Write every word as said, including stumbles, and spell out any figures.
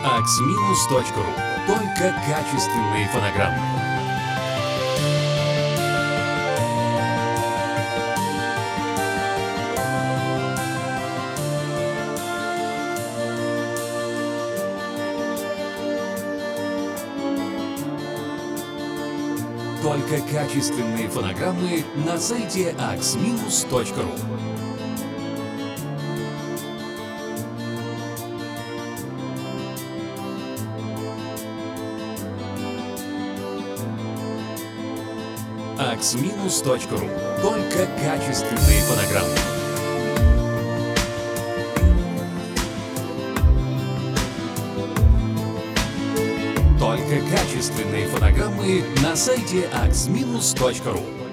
акс минус точка ру. Только качественные фонограммы. Только качественные фонограммы на сайте акс минус точка ру. акс минус точка ру. Только качественные фонограммы. Только качественные фонограммы на сайте акс минус точка ру.